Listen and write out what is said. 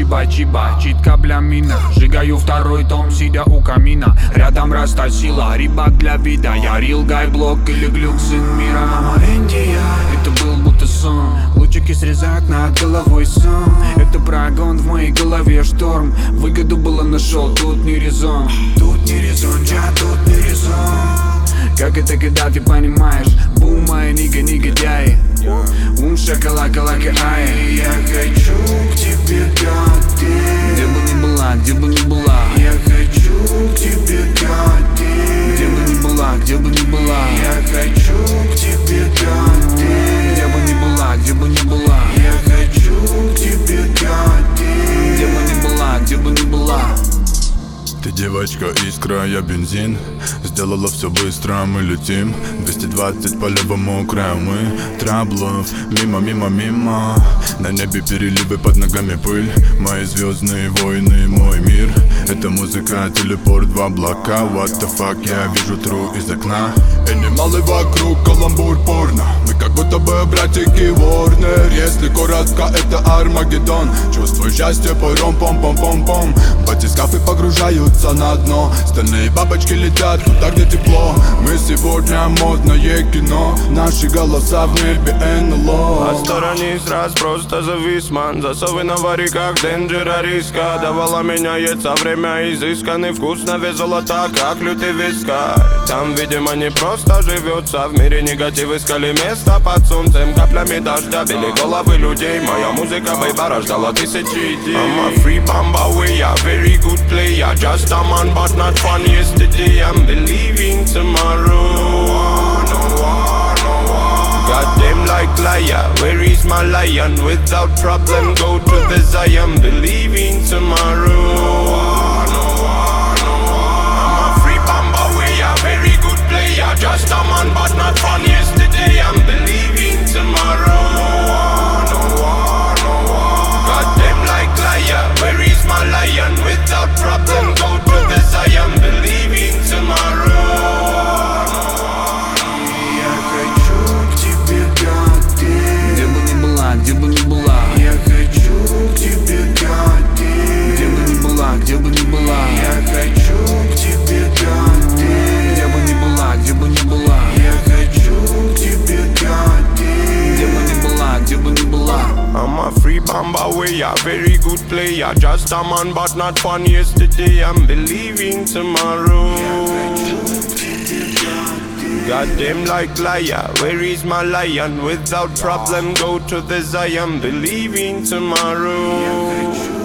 чиба, чит каблями сжигаю второй том, сидя у камина. Рядом Раста сила, рибак для вида. Я рил гайблок или глюк, сын мира. Мама Индия, это был будто сон. Лучики срезают над головой сон. Это прогон, в моей голове шторм. Выгоду было нашел, тут не резон. Тут не резон, тут не резон. Как это, когда ты понимаешь? Бум, мои негодяи. Шакалака-лака, ай. Я хочу к тебе, годы. Где бы ни была, где бы ни была. Я хочу к тебе, годы. Где бы ни была, где бы ни была. Я хочу к тебе, годы. Где бы ни была, где бы ни была. Я хочу к тебе, годы. Где бы ни была, где бы ни была. Ты девочка искра, я бензин. Сделала все быстро, мы летим 220 по левому краю, мы траблов. Мимо, мимо, мимо. На небе переливы, под ногами пыль. Мои звездные войны, мой мир. Это музыка, телепорт в облака. What the fuck, я вижу true из окна. Анималы вокруг, каламбур, порно. Мы как будто бы братики Ворнер. Если коротко, это Армагеддон. Чувствую счастье, пором, пом-пом-пом-пом. Батискафы погружаются на дно. Стальные бабочки летят туда, где тепло. Мы сегодня модное кино. Наши голоса в небе НЛО. Отсторонись раз, просто завис, ман. Засовы на вариках, денджера риска. Давала меняется время, изысканный вкус на вес золота, как лютый вискарь. Там, видимо, не просто живется. В мире негатив искали место под солнцем. Каплями дождя били головы людей. Моя музыка, бейба, рождала тысячи идей. I'm a free bamba, we are very good player. Just a man, but not fun yesterday. I'm believing tomorrow. Goddamn like liar, where is my lion? Without problem, go to the Zion. Believing tomorrow. I'm a free bamba, we are very good player. Just a man, but not fun yesterday. I'm believing tomorrow. Goddamn like liar, where is my lion? Without problem, go to the Zion. Believing tomorrow. Где бы ни была, я хочу к тебе, годы. Где бы ни была, где бы ни была. Я хочу к тебе, годы. Где бы ни была, где бы ни была. Я хочу к тебе, годы. Где бы ни была, где бы ни была. I'm a free bamba, we are very good player. Just a man, but not fun yesterday. I'm believing tomorrow. Goddamn like liar, where is my lion? Without problem, go to the Zion. Believing tomorrow.